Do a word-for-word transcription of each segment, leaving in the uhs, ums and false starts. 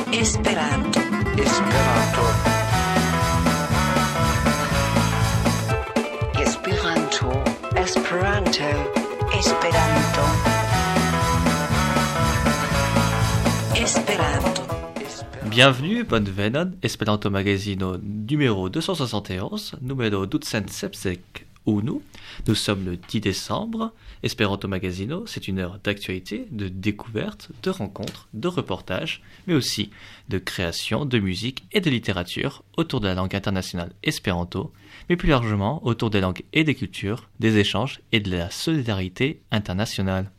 Esperanto. Esperanto. Esperanto. Esperanto. Esperanto. Esperanto. Bienvenue, bonvenon, Esperanto Magazino numéro deux cent soixante et onze, numéro ducent sepdek unu. Nous sommes le dix décembre. Esperanto Magazino, c'est une heure d'actualité, de découverte, de rencontres, de reportages, mais aussi de création, de musique et de littérature autour de la langue internationale espéranto, mais plus largement autour des langues et des cultures, des échanges et de la solidarité internationale.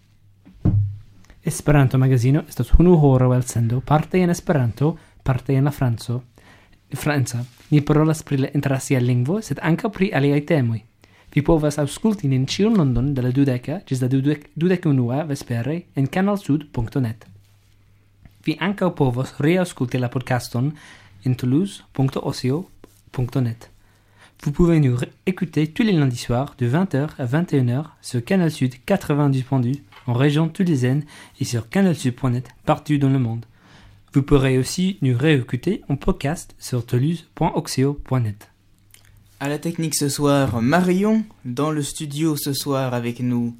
Esperanto Magazino estas unu horo el sendo parte en Esperanto, parte en la Franco. Franca. Ni parolas pri la internacia lingvo, sed ankaŭ pri aliaj temoj. Vi povas aŭskulti nin ĉiun london de la dudeka ĝis la dudek dudek unua vespere en canalsud punto net. Vi ankaŭ povos reaŭskulti la podcaston en toulouse punto ocio punto net. Vous pouvez nous écouter tous les lundis soirs de vingt heures à vingt et une heures sur Canal Sud quatre-vingt-dix point deux en région toulousaine et sur canalsud point net partout dans le monde. Vous pourrez aussi nous réécouter en podcast sur toulouse point oxio point net. À la technique ce soir, Marion. Dans le studio ce soir avec nous,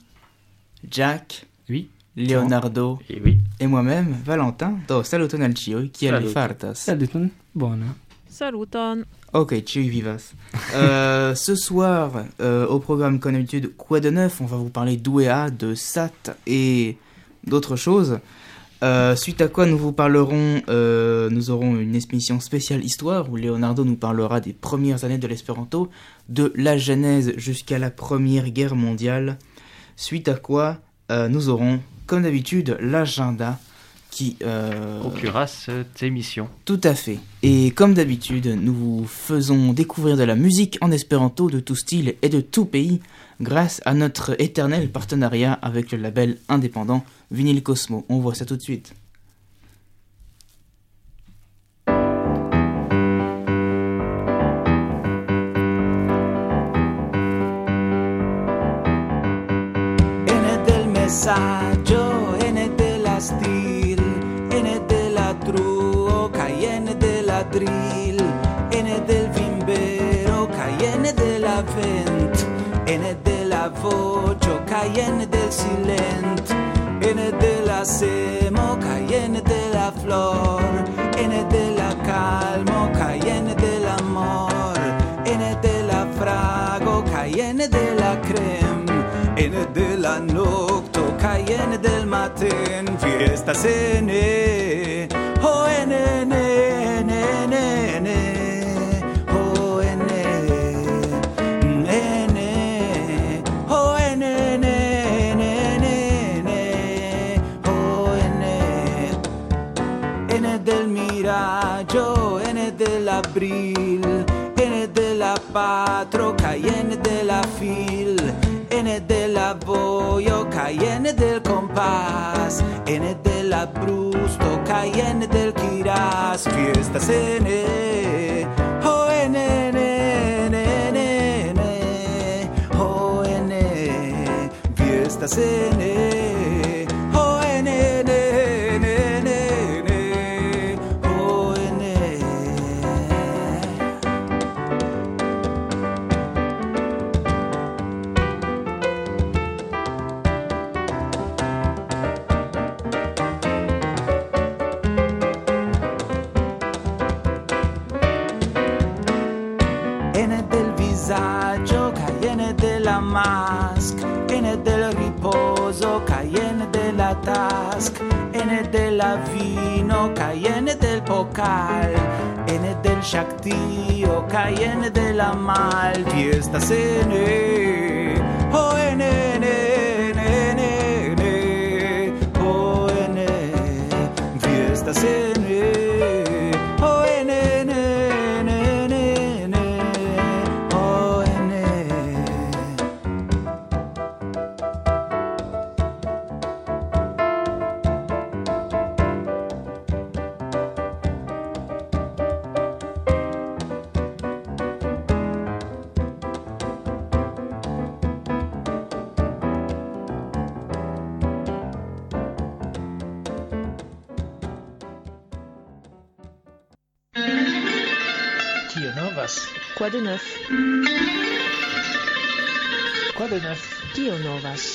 Jack, Oui. Leonardo Et oui, et moi-même, Valentin, do saluton al cioi, kiel vi Salut. fartas. Saluton. Bona. Saluton. Ok, cioi vivas. Euh, ce soir, euh, au programme comme d'habitude, quoi de neuf? On va vous parler d'O E A, de S A T et d'autres choses. Euh, suite à quoi nous vous parlerons, euh, nous aurons une émission spéciale histoire où Leonardo nous parlera des premières années de l'espéranto, de la genèse jusqu'à la Première Guerre mondiale. Suite à quoi euh, nous aurons, comme d'habitude, l'agenda qui euh, conclura cette émission. tout à fait. Et comme d'habitude, nous vous faisons découvrir de la musique en espéranto de tout style et de tout pays grâce à notre éternel partenariat avec le label indépendant Vinyl Cosmo. On voit ça tout de suite. Ene del messaggio, ene della stil, ene della truo, cayenne della drill, ene del vimbero, cayenne della vent, ene della voce, cayenne del silent, ene della semo, cayenne della flor, ene della calmo, cayenne dell'amor, ene della frago, cayenne della creme, ene della nocto, cayenne del matin, fiesta sene, oh ene, ne, ne, ne, ne, oh ene, ne, ne, oh ene, ne, ne, ne, ne, oh ene, ene del miraggio, ene dell'abril, ene della patro, cayenne della fil, ene della voio, cayenne del compass, ene della brusto, cayenne del chiras, fiesta sene, oh ene, ne, ne, ne, ne, oh ene, fiesta sene, oh ene, ne, ne, ne, ne, oh ene. Ene del visaggio, cayenne della mask, ene del riposo, cayenne della task, ene della vino, cayenne del pocal, ene del shaktio, cayenne della mal, fiesta sene, oh ene, ne, ne, ne, ne, oh ene, fiesta sene, oh ene, ne, ne, ne, ne, oh ene. Kio novas? Quoi de neuf? Quoi de neuf? Kio novas?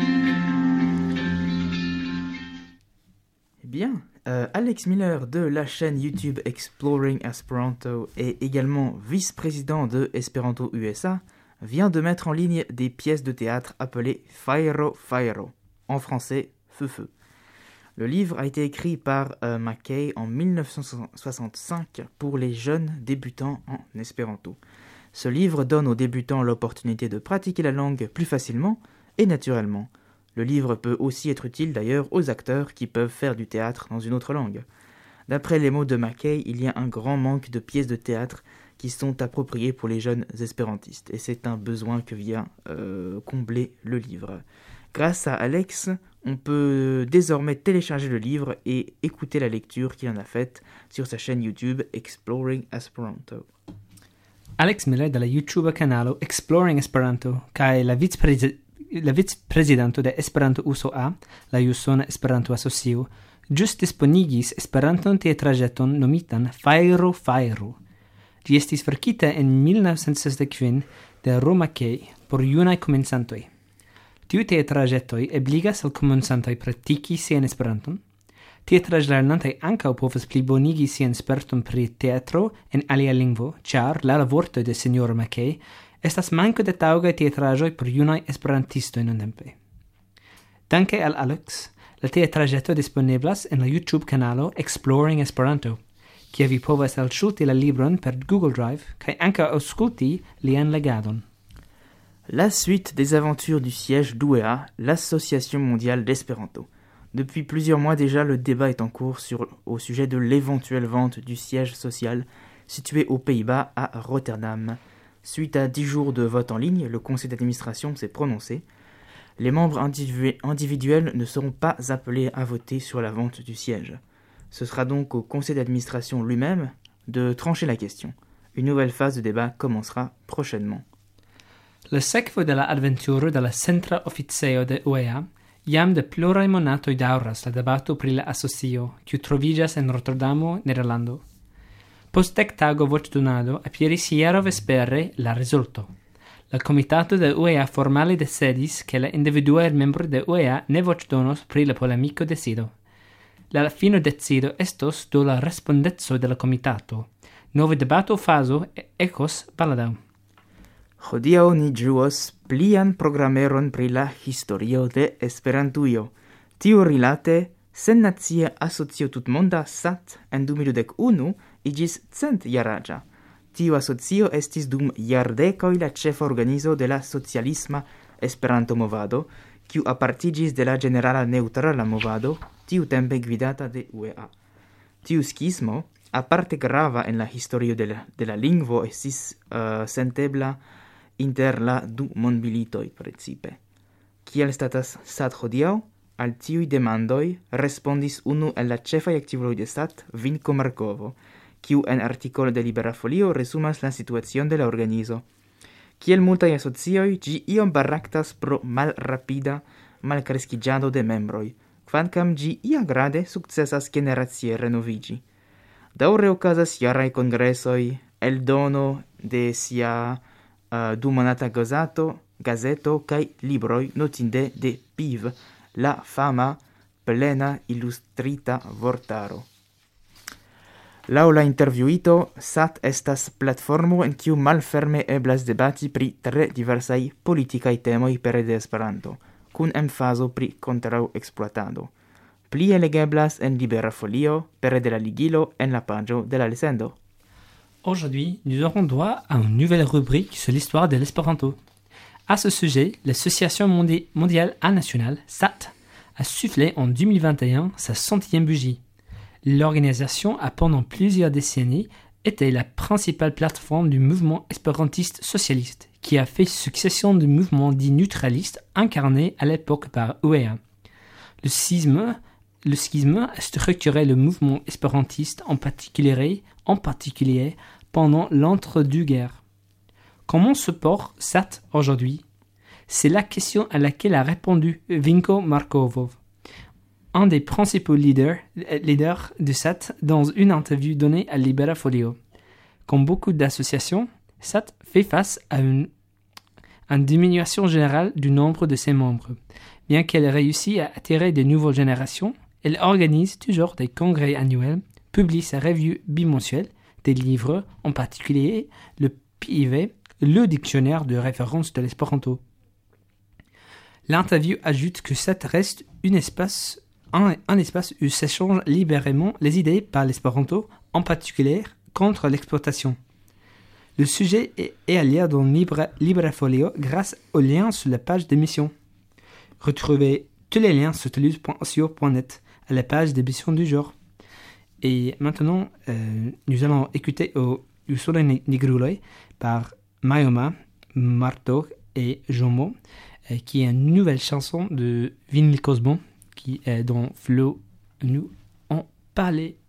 Eh bien, euh, Alex Miller de la chaîne YouTube Exploring Esperanto et également vice-président de Esperanto U S A vient de mettre en ligne des pièces de théâtre appelées Fajro Fajro, en français Feu Feu. Le livre a été écrit par euh, Mackay en mille neuf cent soixante-cinq pour les jeunes débutants en espéranto. Ce livre donne aux débutants l'opportunité de pratiquer la langue plus facilement et naturellement. Le livre peut aussi être utile d'ailleurs aux acteurs qui peuvent faire du théâtre dans une autre langue. D'après les mots de Mackay, il y a un grand manque de pièces de théâtre qui sont appropriées pour les jeunes espérantistes, et c'est un besoin que vient euh, combler le livre. Grâce à Alex, on peut désormais télécharger le livre et écouter la lecture qu'il en a faite sur sa chaîne YouTube Exploring Esperanto. Alex Miller della YouTube canalo Exploring Esperanto, kaj la viceprezidento la viceprezidento de Esperanto U S A, la Usona Esperanto Asocio, ĵus disponigis Esperanton teatraĵeton nomitan Fajro Fajro. Ĝi estis verkita en mil novecent sesdek kvin de Ro Mackay por junaj komencantoj. Tiu teatraĵetoj ebligas al komencantoj praktiki sian Esperanton. Teatraĵlernantoj ankaŭ povas plibonigi sian sperton pri teatro en alia lingvo, ĉar, laŭ la vortoj de sinjoro Mackay, estas manko de taŭgaj teatraĵoj por junaj esperantistoj nuntempe. Danke al Alex, la teatraĵeto disponeblas en la YouTube kanalo Exploring Esperanto, kie vi povas elŝuti la libron per Google Drive kaj ankaŭ aŭskulti lian legadon. La suite des aventures du siège d'U E A, l'Association mondiale d'Espéranto. Depuis plusieurs mois déjà, le débat est en cours sur, au sujet de l'éventuelle vente du siège social situé aux Pays-Bas à Rotterdam. Suite à dix jours de vote en ligne, le conseil d'administration s'est prononcé. Les membres individu- individuels ne seront pas appelés à voter sur la vente du siège. Ce sera donc au conseil d'administration lui-même de trancher la question. Une nouvelle phase de débat commencera prochainement. La sekvo de la aventuro de la centra oficejo de U E A jam de pluraj monatoj daŭras la debato pri la asocio, kiu troviĝas en Rotterdamo, Nederlando. Post dek tago voĉdonado aperis hieraŭ vespere la rezulto. La komitato de U E A formale decidis ke la individuaj membroj de U E A ne voĉdonos pri la polemiko decido. La fino decido estos do la respondeco de la komitato. Nova debato fazo ekos baldaŭ. Hodiaŭ ni ĝuos plian programeron pri la historio de Esperantujo. Tiu rilate sennacia asocio tutmonda S A T en du mil dek unu iĝis centjaraĝa. Tiu asocio estis dum jardekoj la ĉefa organizo de la socialisma Esperanto-movado, kiu apartiĝis de la ĝenerala neŭtrala movado, tiutempe gvidata de U E A. Tiu skismo, aparte grava en la historio de la, de la lingvo, estis uh, sentebla inter la du mondmilitoj precipe. Kiel statas S A T hodiaŭ? Al tiuj demandoj respondis unu el la ĉefaj aktivuloj de S A T, Vinko Markovo, kiu en artikolo de Libera Folio resumas la situacion de la organizo. Kiel multaj asocioj, ĝi iom baraktas pro malrapida malkreskiĝado de membroj, kvankam ĝi iagrade sukcesas generacie renoviĝi. Daŭre okazas jaraj kongresoj, eldono de sia uh, dumonata gazeto, gazeto kaj libroj, notinde de P I V, la fama plena ilustrita vortaro. Laŭ la intervjuito, S A T estas platformo en kiu malferme eblas debati pri tre diversaj politikaj temoj pere de Esperanto, kun emfazo pri kontraŭ-ekspluatado. Plie legeblas en Libera Folio pere de la ligilo en la paĝo de la lesendo. Aujourd'hui, nous aurons droit à une nouvelle rubrique sur l'histoire de l'espéranto. À ce sujet, l'Association mondi- mondiale nationale, S A T, a soufflé en deux mille vingt et un sa centième bougie. L'organisation a pendant plusieurs décennies été la principale plateforme du mouvement espérantiste socialiste, qui a fait succession de mouvements dits neutralistes incarnés à l'époque par U E A. Le schisme, le schisme a structuré le mouvement espérantiste en particulier, en particulier pendant l'entre-deux-guerres. Comment se porte S A T aujourd'hui? C'est la question à laquelle a répondu Vinko Markovo, un des principaux leaders, leaders de S A T, dans une interview donnée à Libera Folio. Comme beaucoup d'associations, S A T fait face à une, une diminution générale du nombre de ses membres. Bien qu'elle réussisse à attirer de nouvelles générations, elle organise toujours des congrès annuels, publie sa revue bimensuelle, des livres, en particulier le P I V, le dictionnaire de référence de l'espéranto. L'interview ajoute que S A T reste un espace, un, un espace où s'échangent libérément les idées par l'espéranto, en particulier contre l'exploitation. Le sujet est, est à lire dans Libre, LibreFolio grâce aux liens sur la page d'émission. Retrouvez tous les liens sur toulouse point ocio point net à la page d'émission du jour. Et maintenant, euh, nous allons écouter au Usura Nigruloi par Mayoma, Marto et Jomo, euh, qui est une nouvelle chanson de Vinyl Cosmo, qui est dont Flo nous en parlait.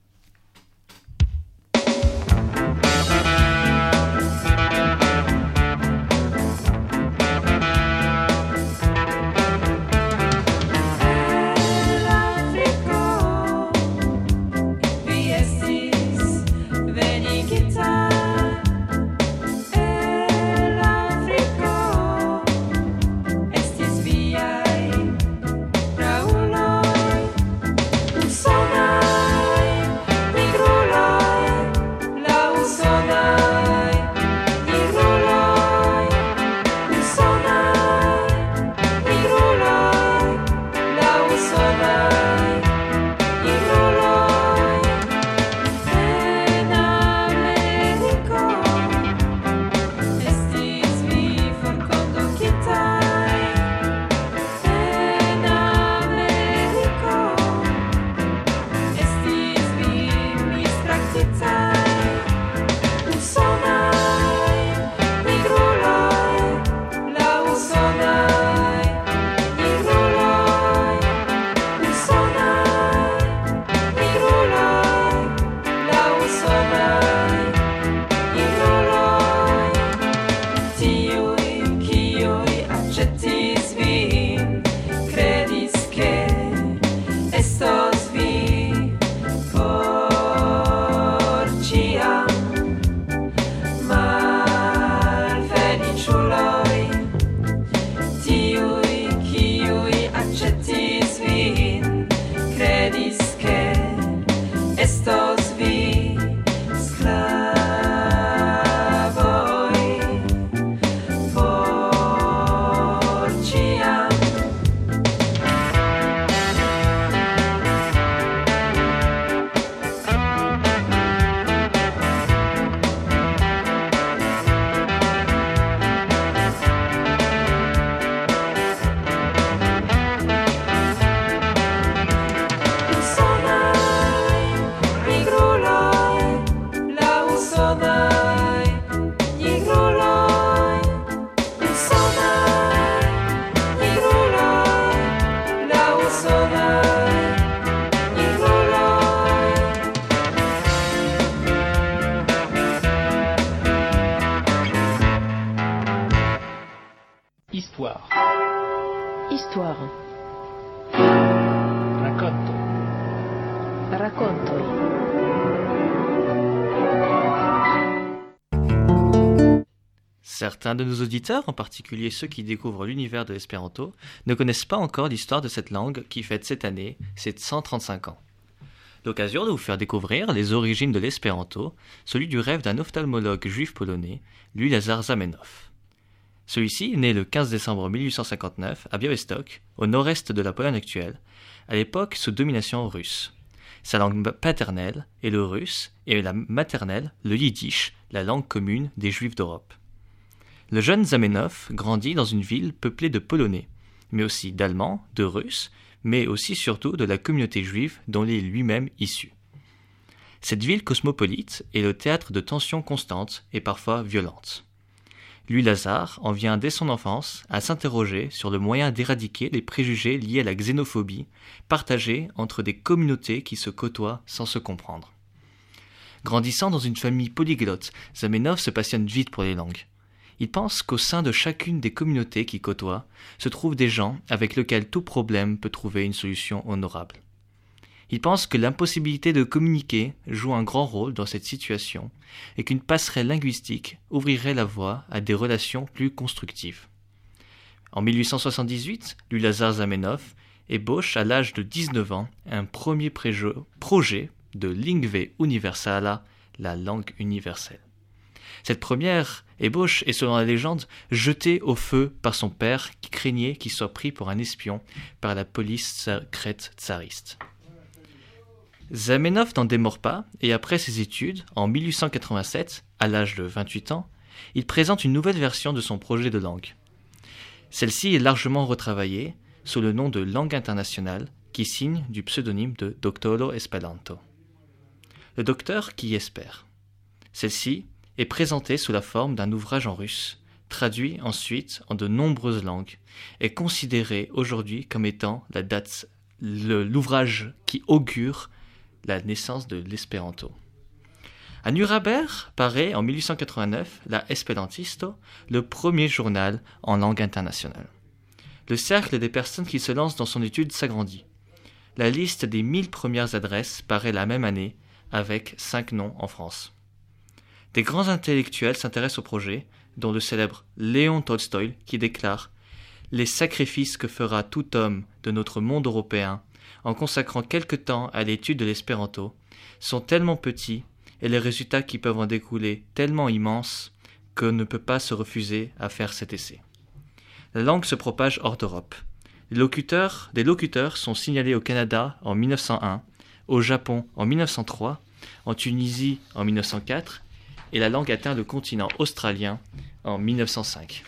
Histoire. Histoire. Racconto. Racconto. Certains de nos auditeurs, en particulier ceux qui découvrent l'univers de l'espéranto, ne connaissent pas encore l'histoire de cette langue qui fête cette année ses cent trente-cinq ans. L'occasion de vous faire découvrir les origines de l'espéranto, celui du rêve d'un ophtalmologue juif polonais, Louis Lazar Zamenhof. Celui-ci est né le quinze décembre mille huit cent cinquante-neuf à Białystok, au nord-est de la Pologne actuelle, à l'époque sous domination russe. Sa langue paternelle est le russe et la maternelle, le yiddish, la langue commune des Juifs d'Europe. Le jeune Zamenhof grandit dans une ville peuplée de Polonais, mais aussi d'Allemands, de Russes, mais aussi surtout de la communauté juive dont il est lui-même issu. Cette ville cosmopolite est le théâtre de tensions constantes et parfois violentes. Louis Lazar en vient dès son enfance à s'interroger sur le moyen d'éradiquer les préjugés liés à la xénophobie partagés entre des communautés qui se côtoient sans se comprendre. Grandissant dans une famille polyglotte, Zamenhof se passionne vite pour les langues. Il pense qu'au sein de chacune des communautés qu'il côtoie se trouvent des gens avec lesquels tout problème peut trouver une solution honorable. Il pense que l'impossibilité de communiquer joue un grand rôle dans cette situation et qu'une passerelle linguistique ouvrirait la voie à des relations plus constructives. En mille huit cent soixante-dix-huit, Louis Lazare Zamenhof ébauche à l'âge de dix-neuf ans un premier préjo- projet de Lingve Universala, la langue universelle. Cette première ébauche est, selon la légende, jetée au feu par son père qui craignait qu'il soit pris pour un espion par la police secrète tsariste. Zamenhof n'en démord pas et après ses études, en mille huit cent quatre-vingt-sept, à l'âge de vingt-huit ans, il présente une nouvelle version de son projet de langue. Celle-ci est largement retravaillée sous le nom de langue internationale qui signe du pseudonyme de Doctoro Esperanto. Le docteur qui espère. Celle-ci est présentée sous la forme d'un ouvrage en russe, traduit ensuite en de nombreuses langues, et considérée aujourd'hui comme étant la date, le, l'ouvrage qui augure la naissance de l'espéranto. À Nuremberg paraît en mille huit cent quatre-vingt-neuf la Esperantisto, le premier journal en langue internationale. Le cercle des personnes qui se lancent dans son étude s'agrandit. La liste des mille premières adresses paraît la même année, avec cinq noms en France. Des grands intellectuels s'intéressent au projet, dont le célèbre Léon Tolstoï qui déclare « Les sacrifices que fera tout homme de notre monde européen en consacrant quelque temps à l'étude de l'espéranto sont tellement petits et les résultats qui peuvent en découler tellement immenses qu'on ne peut pas se refuser à faire cet essai. » La langue se propage hors d'Europe. Les locuteurs, des locuteurs sont signalés au Canada en mille neuf cent un, au Japon en mille neuf cent trois, en Tunisie en mille neuf cent quatre, et la langue atteint le continent australien en mille neuf cent cinq.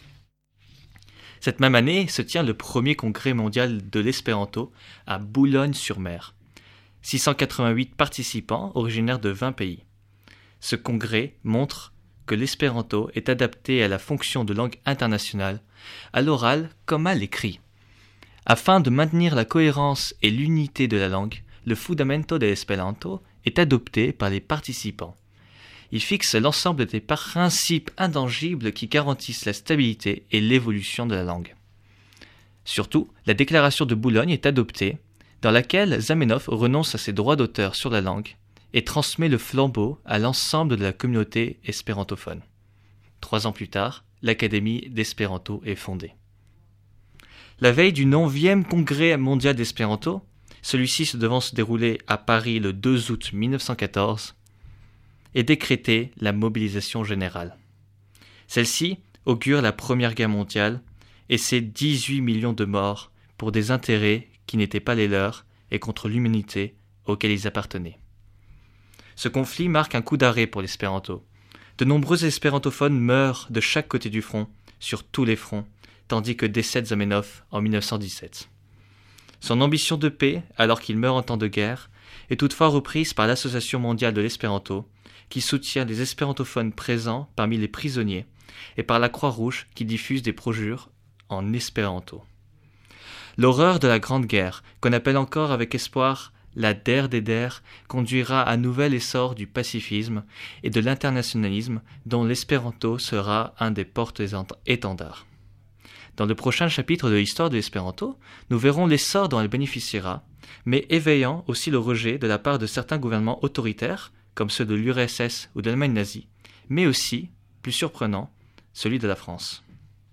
Cette même année se tient le premier congrès mondial de l'espéranto à Boulogne-sur-Mer. six cent quatre-vingt-huit participants originaires de vingt pays. Ce congrès montre que l'espéranto est adapté à la fonction de langue internationale, à l'oral comme à l'écrit. Afin de maintenir la cohérence et l'unité de la langue, le Fundamento de Esperanto est adopté par les participants. Il fixe l'ensemble des principes intangibles qui garantissent la stabilité et l'évolution de la langue. Surtout, la déclaration de Boulogne est adoptée, dans laquelle Zamenhof renonce à ses droits d'auteur sur la langue et transmet le flambeau à l'ensemble de la communauté espérantophone. Trois ans plus tard, l'Académie d'Espéranto est fondée. La veille du neuvième congrès mondial d'espéranto, celui-ci se devant se dérouler à Paris le deux août mille neuf cent quatorze, est décrétée la mobilisation générale. Celle-ci augure la Première Guerre mondiale et ses dix-huit millions de morts pour des intérêts qui n'étaient pas les leurs et contre l'humanité auquel ils appartenaient. Ce conflit marque un coup d'arrêt pour l'espéranto. De nombreux espérantophones meurent de chaque côté du front, sur tous les fronts, tandis que décède Zamenhof en mille neuf cent dix-sept. Son ambition de paix, alors qu'il meurt en temps de guerre, est toutefois reprise par l'Association mondiale de l'espéranto, qui soutient les espérantophones présents parmi les prisonniers, et par la Croix-Rouge qui diffuse des brochures en espéranto. L'horreur de la Grande Guerre, qu'on appelle encore avec espoir la der des der, conduira à un nouvel essor du pacifisme et de l'internationalisme dont l'espéranto sera un des porte-étendards. Dans le prochain chapitre de l'histoire de l'espéranto, nous verrons l'essor dont elle bénéficiera, mais éveillant aussi le rejet de la part de certains gouvernements autoritaires, comme ceux de l'U R S S ou de l'Allemagne nazie, mais aussi, plus surprenant, celui de la France.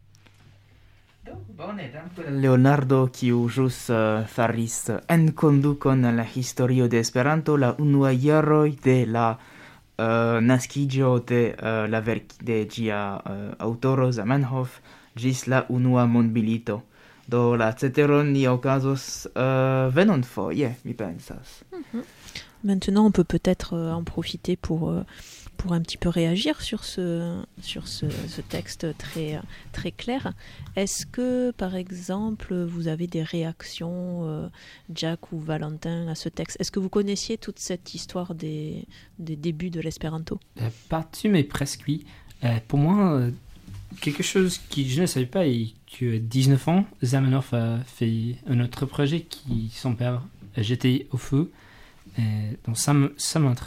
Leonardo kiu ĵus uh, faris enkondukon al la historio de Esperanto, la unuaj jaroj de la uh, naskiĝo de uh, la verk de ĝia uh, aŭtoro Zamenhof ĝis la unua mondmilito. Do la ceteron ni okazos uh, venonfoje, mi pensas. Mm-hmm. Maintenant, on peut peut-être euh, en profiter pour, euh, pour un petit peu réagir sur ce, sur ce, ce texte très, très clair. Est-ce que, par exemple, vous avez des réactions, euh, Jack ou Valentin, à ce texte? Est-ce que vous connaissiez toute cette histoire des, des débuts de l'espéranto? euh, Pas dessus, mais presque oui. Euh, pour moi, euh, quelque chose que je ne savais pas est que dix-neuf ans, Zamenhof a fait un autre projet qui son père a jeté au feu. Et donc ça, ça m'intéresse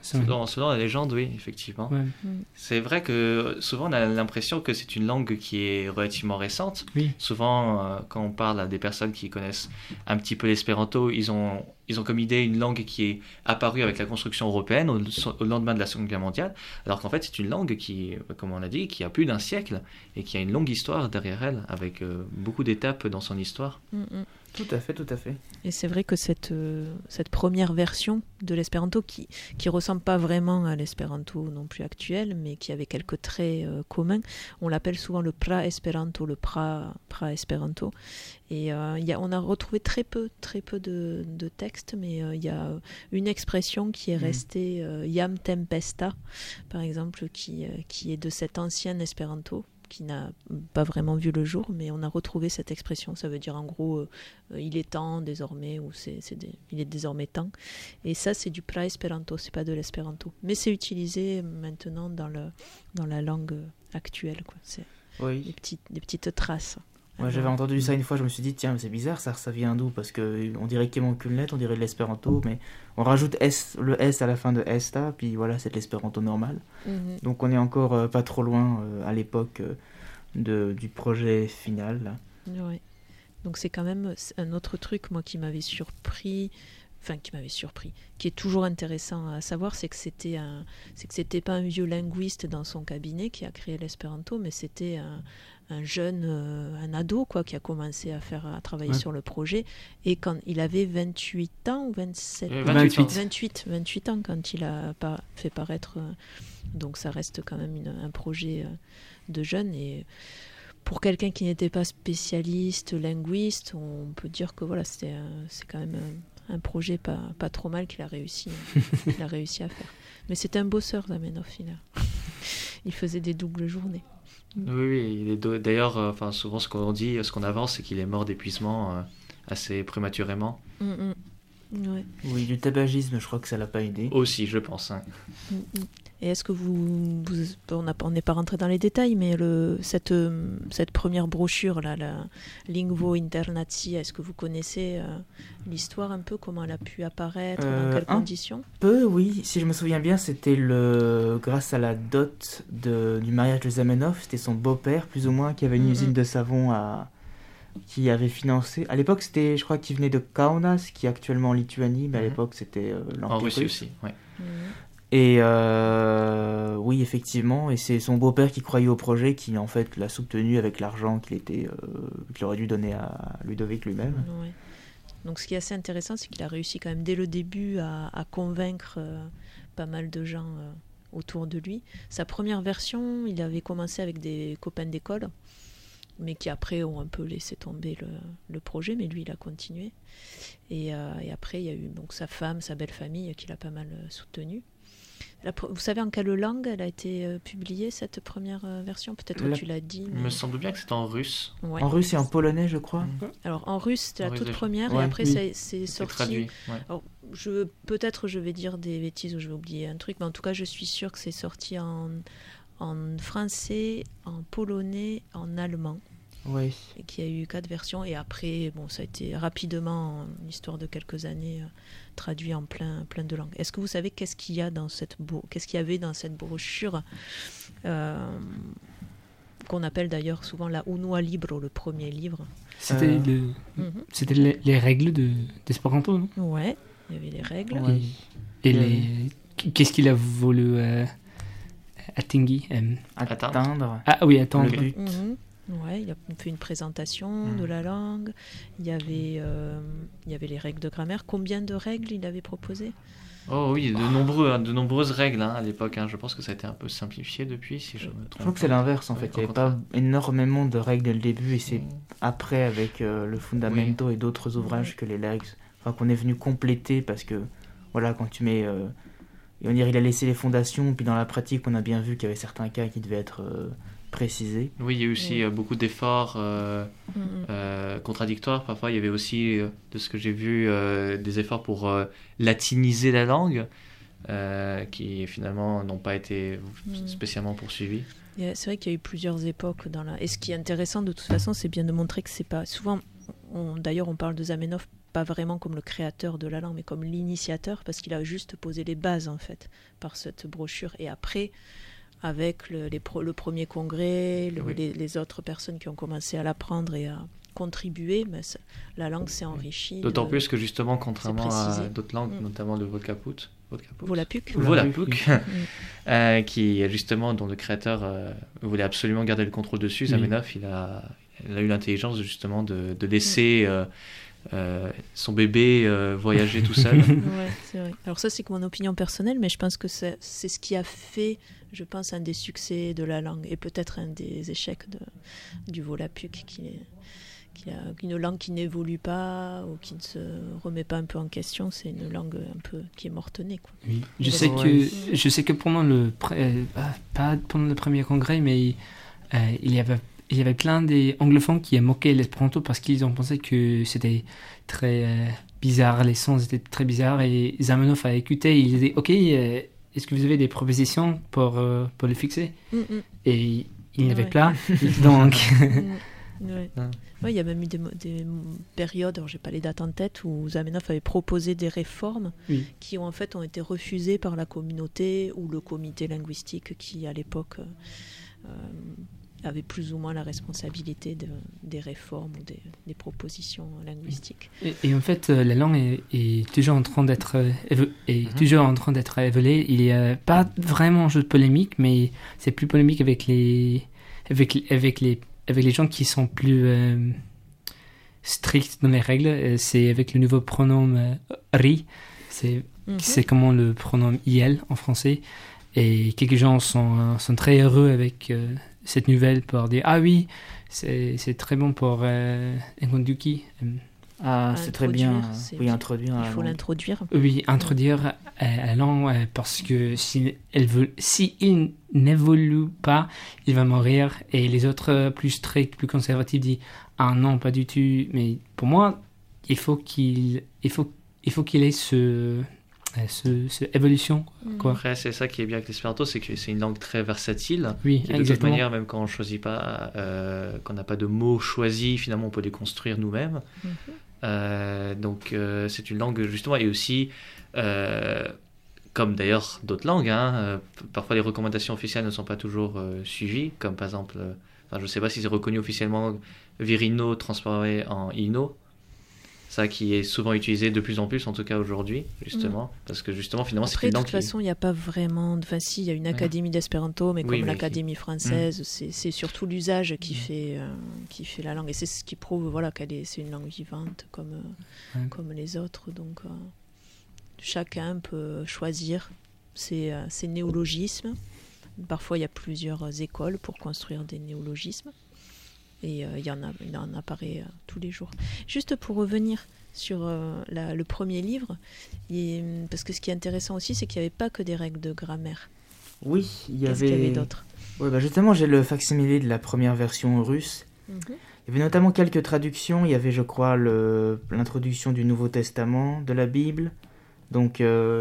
selon- Selon, selon la légende, oui, effectivement. Ouais. C'est vrai que souvent on a l'impression que c'est une langue qui est relativement récente. Oui. Souvent, euh, quand on parle à des personnes qui connaissent un petit peu l'espéranto, ils ont, ils ont comme idée une langue qui est apparue avec la construction européenne au, au lendemain de la Seconde Guerre mondiale, alors qu'en fait c'est une langue qui, comme on l'a dit, qui a plus d'un siècle et qui a une longue histoire derrière elle, avec euh, beaucoup d'étapes dans son histoire. Mm, mm. Tout à fait, tout à fait. Et c'est vrai que cette, euh, cette première version de l'espéranto, qui qui ressemble pas vraiment à l'espéranto non plus actuel, mais qui avait quelques traits euh, communs, on l'appelle souvent le pra-espéranto, le pra, pra-espéranto. Et euh, il y a, on a retrouvé très peu, très peu de, de textes, mais euh, il y a une expression qui est restée, euh, Iam tempesta, par exemple, qui, euh, qui est de cet ancien espéranto, qui n'a pas vraiment vu le jour, mais on a retrouvé cette expression. Ça veut dire en gros, euh, il est temps désormais, ou c'est, c'est des- il est désormais temps. Et ça, c'est du pra-espéranto, c'est pas de l'espéranto. Mais c'est utilisé maintenant dans, le, dans la langue actuelle, quoi. C'est des Oui. petites, des petites traces. Moi, j'avais entendu ça une fois, je me suis dit, tiens, mais c'est bizarre, ça, ça vient d'où? Parce que on dirait qu'il manque une lettre, on dirait de l'espéranto, mais on rajoute S, le S à la fin de esta, puis voilà, c'est de l'espéranto normal. Mhm. Donc on est encore euh, pas trop loin euh, à l'époque euh, de, du projet final. Là. Ouais. Donc c'est quand même c'est un autre truc, moi, qui m'avait surpris, enfin qui m'avait surpris, qui est toujours intéressant à savoir, c'est que c'était un, c'est que c'était pas un vieux linguiste dans son cabinet qui a créé l'espéranto, mais c'était un, un jeune, euh, un ado, quoi, qui a commencé à faire, à travailler Ouais. sur le projet, et quand il avait vingt-huit ans ou vingt-sept Euh, vingt-huit ans. vingt-huit, vingt-huit ans quand il a pas fait paraître, euh, donc ça reste quand même une- un projet euh, de jeune, et pour quelqu'un qui n'était pas spécialiste, linguiste, on peut dire que voilà, c'était un- c'est quand même un, un projet pas, pas trop mal qu'il a réussi, qu'il a réussi à faire. Mais c'était un bosseur, Zamenhof, il, a- il faisait des doubles journées. Oui, oui, il est do- d'ailleurs, euh, enfin, souvent ce qu'on dit, ce qu'on avance, c'est qu'il est mort d'épuisement euh, assez prématurément. Mm, mm. Ouais. Oui, du tabagisme, je crois que ça l'a pas aidé. Aussi, je pense. Hein. Mm, mm. Et est-ce que vous, vous on n'a pas- on n'est pas rentré dans les détails, mais le, cette, euh, cette première brochure là, la Lingvo Internati, est-ce que vous connaissez euh, l'histoire un peu, comment elle a pu apparaître, Euh, dans quelles un conditions? Peu, oui, si je me souviens bien, c'était le grâce à la dot de, du mariage de Zamenhof, c'était son beau-père, plus ou moins, qui avait une Mhm. usine de savon à qui avait financé. À l'époque, c'était, je crois, qu'il venait de Kaunas, qui est actuellement en Lituanie, mais à Mhm. l'époque, c'était euh, En l'Empire Russie russe. aussi, ouais. Mhm. Et euh, oui, effectivement, et c'est son beau-père qui croyait au projet, qui en fait l'a soutenu avec l'argent qu'il était, euh, qu'il aurait dû donner à Ludovic lui-même. Ouais. Donc ce qui est assez intéressant, c'est qu'il a réussi quand même dès le début à, à convaincre euh, pas mal de gens euh, autour de lui. Sa première version, il avait commencé avec des copains d'école, mais qui après ont un peu laissé tomber le, le projet, mais lui il a continué. Et, euh, et après il y a eu donc sa femme, sa belle famille qui l'a pas mal euh, soutenu. La pre- vous savez en quelle langue elle a été euh, publiée, cette première euh, version? Peut-être La- que tu l'as dit. Il mais- me semble bien que c'est en russe. Ouais. En russe et en polonais, je crois. Alors en russe, c'était En la russe toute déjà. première, et Ouais, après oui. ça- c'est C'est sorti. traduit. Ouais. Alors, je, peut-être je vais dire des bêtises ou je vais oublier un truc, mais en tout cas, je suis sûre que c'est sorti en, en français, en polonais, en allemand, Oui. et qu'il y a eu quatre versions. Et après, bon, ça a été rapidement, en histoire de quelques années, euh, traduit en plein, plein de langues. Est-ce que vous savez qu'est-ce qu'il y a dans cette bro- qu'est-ce qu'il y avait dans cette brochure, euh, qu'on appelle d'ailleurs souvent la Unua Libro, le premier livre? C'était, Euh, le, Mhm. c'était les, les règles de, d'espéranto, non? Ouais, il y avait les règles. Ouais. Et, et Euh, les, qu'est-ce qu'il a voulu euh, atteindre euh, Atteindre. Atteindre. Ah oui, attendre. Le but. Mhm. Ouais, il a fait une présentation Mhm. de la langue. Il y avait, euh, il y avait les règles de grammaire. Combien de règles il avait proposé? Oh oui, de, nombreux, hein, de nombreuses règles hein, à l'époque. Hein. Je pense que ça a été un peu simplifié depuis, si je me trompe. Je crois que c'est l'inverse en Oui, fait. au Il n'y avait contraire. pas énormément de règles dès le début et c'est Mm. après avec euh, le Fundamento et d'autres ouvrages que les règles, enfin qu'on est venu compléter parce que voilà quand tu mets, euh, et on dirait il a laissé les fondations puis dans la pratique on a bien vu qu'il y avait certains cas qui devaient être euh, précisés. Oui, il y a eu aussi Mm. euh, beaucoup d'efforts euh, Mhm. euh, contradictoires. Parfois, il y avait aussi, euh, de ce que j'ai vu, euh, des efforts pour euh, latiniser la langue, euh, qui finalement n'ont pas été Mm. spécialement poursuivis. Il y a- C'est vrai qu'il y a eu plusieurs époques dans la. Et ce qui est intéressant de toute façon, c'est bien de montrer que c'est pas souvent. on- D'ailleurs, on parle de Zamenhof pas vraiment comme le créateur de la langue, mais comme l'initiateur, parce qu'il a juste posé les bases, en fait, par cette brochure. Et après, avec le, les pro, le premier congrès, le, Oui. les, les autres personnes qui ont commencé à l'apprendre et à contribuer, mais la langue s'est enrichie. D'autant de, plus que justement, contrairement à précisé. d'autres langues, Mm. notamment le Volapük, Volapük, Volapük. Volapük, Mm. euh, qui justement, dont le créateur euh, voulait absolument garder le contrôle dessus, Oui. Zamenhof, il a, il a eu l'intelligence justement de, de laisser euh, euh, son bébé euh, voyager tout seul. Ouais, c'est vrai. Alors ça, c'est que mon opinion personnelle, mais je pense que c'est, c'est ce qui a fait, je pense, un des succès de la langue, et peut-être un des échecs de, du Volapük, qui est, qui a une langue qui n'évolue pas ou qui ne se remet pas un peu en question. C'est une langue un peu qui est morte-née, quoi. Oui. Je Et sais donc, que ouais. je sais que pendant le pré- euh, ah, pas pendant le premier congrès, mais euh, il y avait il y avait plein des anglophones qui moquaient l'espéranto parce qu'ils ont pensé que c'était très euh, bizarre, les sons étaient très bizarres, et Zamenhof a écouté, il disait ok, euh, est-ce que vous avez des propositions pour euh, pour le fixer? Mm, mm. Et il n'y avait Ouais. pas, donc Mm. Ouais. Ah. Ouais, il y a même eu des, mo- des périodes, alors j'ai pas les dates en tête, où Zamenhof avait proposé des réformes oui. qui ont en fait ont été refusées par la communauté ou le comité linguistique qui à l'époque euh, euh, avait plus ou moins la responsabilité de, des réformes ou des, des propositions linguistiques. Et, et en fait, euh, la langue est, est toujours en train d'être euh, évo- est Mhm. toujours en train d'être évoluée. Il y a pas vraiment un jeu de polémique, mais c'est plus polémique avec les avec avec les avec les gens qui sont plus euh, stricts dans les règles. Euh, C'est avec le nouveau pronom euh, ri. C'est Mhm. c'est comment le pronom il en français. Et quelques gens sont euh, sont très heureux avec euh, cette nouvelle pour dire ah oui, c'est c'est très bon pour euh, Ngonduki. Euh, Ah, c'est très bien. Introduire, c'est Oui, bien. introduire. Il la faut langue. l'introduire. Oui, introduire euh, la langue euh, parce que si elle veut, si il n'évolue pas, il va mourir. Et les autres euh, plus stricts, plus conservatifs disent ah non, pas du tout. Mais pour moi, il faut qu'il, il faut, il faut qu'il ait ce, euh, ce, ce évolution, quoi. Après, c'est ça qui est bien avec l'espéranto, c'est que c'est une langue très versatile. Oui, Et de toute exactement. manière, même quand on choisit pas, euh, qu'on n'a pas de mots choisis, finalement, on peut les construire nous-mêmes. Mhm. Euh, donc, euh, c'est une langue justement, et aussi, euh, comme d'ailleurs d'autres langues, hein, euh, p- parfois les recommandations officielles ne sont pas toujours euh, suivies, comme par exemple, euh, enfin, je ne sais pas si c'est reconnu officiellement, virino transformé en ino. Ça qui est souvent utilisé de plus en plus, en tout cas aujourd'hui, justement, parce que justement, finalement, c'est Après, une de langue toute qui... façon, il n'y a pas vraiment. de- Enfin, si, il y a une Ouais. académie d'espéranto, mais Oui, comme mais l'académie française, c'est, c'est surtout l'usage qui fait, euh, qui fait la langue. Et c'est ce qui prouve voilà, qu'elle est, c'est une langue vivante comme, euh, Ouais. comme les autres. Donc, euh, chacun peut choisir ses, euh, ses néologismes. Parfois, il y a plusieurs écoles pour construire des néologismes. Et euh, il, y en a, il en apparaît euh, tous les jours. Juste pour revenir sur euh, la- le premier livre, et, parce que ce qui est intéressant aussi, c'est qu'il n'y avait pas que des règles de grammaire. Oui, il y Qu'est-ce avait. qu'il y avait d'autre? Ouais, bah justement, j'ai le facsimilé de la première version russe. Mhm. Il y avait notamment quelques traductions. Il y avait, je crois, le... l'introduction du Nouveau Testament, de la Bible. Donc,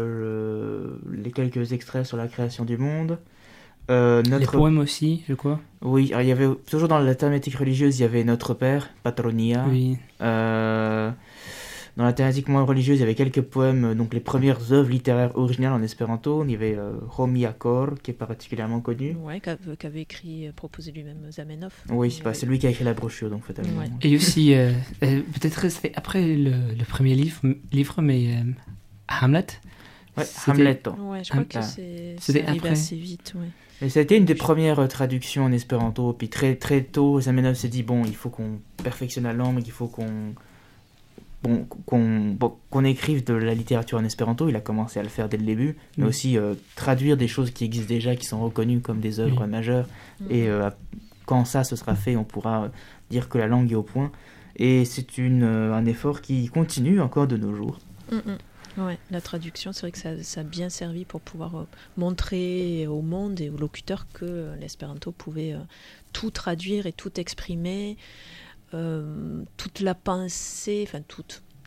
euh, le- les quelques extraits sur la création du monde. Euh, Les notre... poèmes aussi, je crois. Oui, alors, il y avait toujours dans la thématique religieuse, il y avait Notre Père, Patronia. Oui. Euh, Dans la thématique moins religieuse, il y avait quelques poèmes, donc les premières œuvres littéraires originales en espéranto. Il y avait euh, Romy Akor, qui est particulièrement connu. Ouais, qu'avait, qu'avait écrit, euh, proposé lui-même Zamenhof. Oui, Mais, bah, c'est lui qui a écrit la brochure, donc fatalement. Ouais. Et aussi, euh, euh, peut-être c'était après le, le premier livre, livre mais euh, Hamlet. Ouais, C'était- Hamlet. Ouais, je crois Ah, que c'est, c'était c'est arrivé après. assez vite. Ouais. Et ça a été une des premières euh, traductions en espéranto. Puis très très tôt, Zamenhof s'est dit bon, il faut qu'on perfectionne la langue, il faut qu'on bon, qu'on bon, qu'on écrive de la littérature en espéranto. Il a commencé à le faire dès le début, mais Oui. aussi euh, traduire des choses qui existent déjà, qui sont reconnues comme des œuvres Oui. majeures. Mhm. Et euh, quand ça se sera fait, on pourra euh, dire que la langue est au point. Et c'est une, euh, un effort qui continue encore de nos jours. Mm, mm. Ouais, la traduction, c'est vrai que ça, ça a bien servi pour pouvoir euh, montrer au monde et aux locuteurs que euh, l'espéranto pouvait euh, tout traduire et tout exprimer, euh, toute la pensée, enfin toute,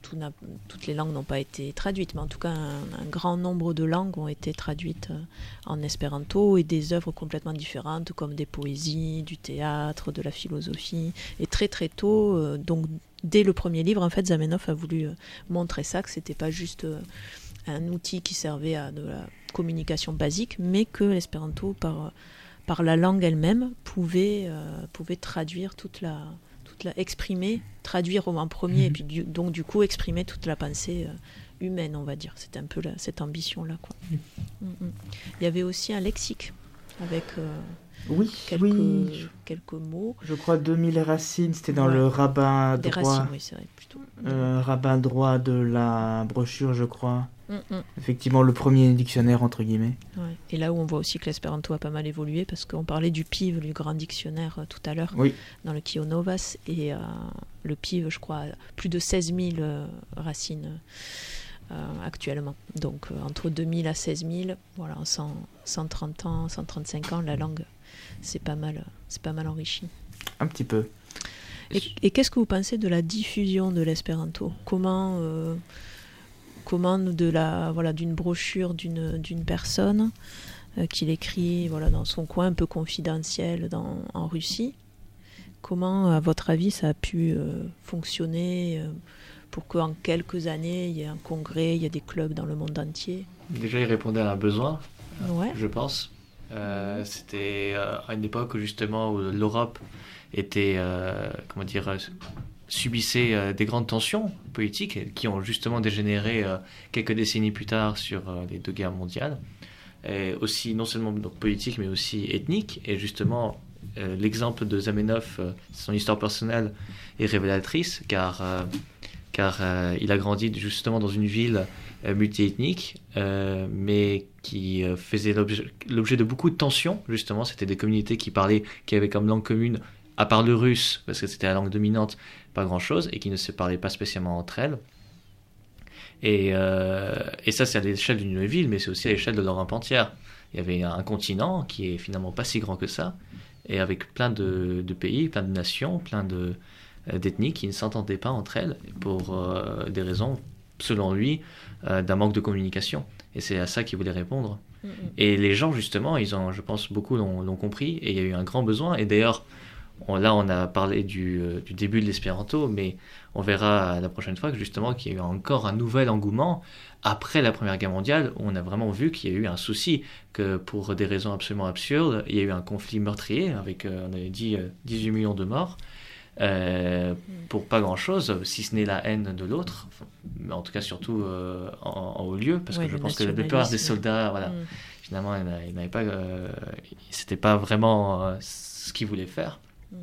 tout n'a, toutes les langues n'ont pas été traduites, mais en tout cas un, un grand nombre de langues ont été traduites euh, en espéranto, et des œuvres complètement différentes comme des poésies, du théâtre, de la philosophie. Et très très tôt, euh, donc dès le premier livre, en fait, Zamenhof a voulu euh, montrer ça, que c'était pas juste euh, un outil qui servait à de la communication basique, mais que l'espéranto, par, par la langue elle-même, pouvait, euh, pouvait traduire toute la, toute la... exprimer, traduire en premier, mmh. et puis du, donc du coup exprimer toute la pensée euh, humaine, on va dire. C'était un peu la, cette ambition-là, quoi. Mmh. Mmh. Il y avait aussi un lexique, avec... Euh, Oui, quelques, oui. quelques mots. Je crois deux mille racines, c'était dans ouais. le rabbin Des droit. racines, oui, c'est vrai, plutôt. Euh, rabbin droit de la brochure, je crois. Mm-mm. Effectivement, le premier dictionnaire, entre guillemets. Ouais. Et là où on voit aussi que l'espéranto a pas mal évolué, parce qu'on parlait du P I V, le grand dictionnaire, euh, tout à l'heure, oui. dans le Kio Novas, et euh, le P I V, je crois, a plus de seize mille euh, racines euh, actuellement. Donc, euh, entre deux mille à seize mille, voilà, en cent, cent trente ans, cent trente-cinq ans, la langue, c'est pas mal, c'est pas mal enrichi. Un petit peu. Et, et qu'est-ce que vous pensez de la diffusion de l'espéranto ? Comment, euh, comment de la, voilà, d'une brochure d'une, d'une personne euh, qu'il écrit voilà, dans son coin un peu confidentiel dans, en Russie, comment, à votre avis, ça a pu euh, fonctionner euh, pour qu'en quelques années, il y ait un congrès, il y ait des clubs dans le monde entier ? Déjà, il répondait à un besoin, ouais. je pense. Euh, c'était euh, à une époque où justement où l'Europe était, euh, comment dire, euh, subissait euh, des grandes tensions politiques qui ont justement dégénéré euh, quelques décennies plus tard sur euh, les deux guerres mondiales, et aussi non seulement donc, politiques mais aussi ethniques. Et justement, euh, l'exemple de Zamenhof, euh, son histoire personnelle est révélatrice, car euh, car euh, il a grandi justement dans une ville euh, multiethnique, euh, mais qui euh, faisait l'objet, l'objet de beaucoup de tensions, justement. C'était des communautés qui parlaient, qui avaient comme langue commune, à part le russe, parce que c'était la langue dominante, pas grand-chose, et qui ne se parlaient pas spécialement entre elles. Et, euh, et ça, c'est à l'échelle d'une ville, mais c'est aussi à l'échelle de l'Europe entière. Il y avait un continent qui est finalement pas si grand que ça, et avec plein de, de pays, plein de nations, plein de... d'ethnies qui ne s'entendaient pas entre elles pour euh, des raisons, selon lui, euh, d'un manque de communication. Et c'est à ça qu'il voulait répondre. Mm-hmm. Et les gens, justement, ils ont, je pense, beaucoup l'ont, l'ont compris, et il y a eu un grand besoin. Et d'ailleurs, on, là, on a parlé du, euh, du début de l'espéranto, mais on verra la prochaine fois que, justement, qu'il y a eu encore un nouvel engouement après la Première Guerre mondiale, où on a vraiment vu qu'il y a eu un souci, que pour des raisons absolument absurdes, il y a eu un conflit meurtrier, avec, euh, on avait dit, euh, dix-huit millions de morts, Euh, pour pas grand chose, si ce n'est la haine de l'autre, mais en tout cas surtout euh, en, en haut lieu, parce ouais, que je pense que la plupart des soldats, voilà, mm. finalement, ils n'avaient pas, euh, c'était pas vraiment euh, ce qu'ils voulaient faire. Mm.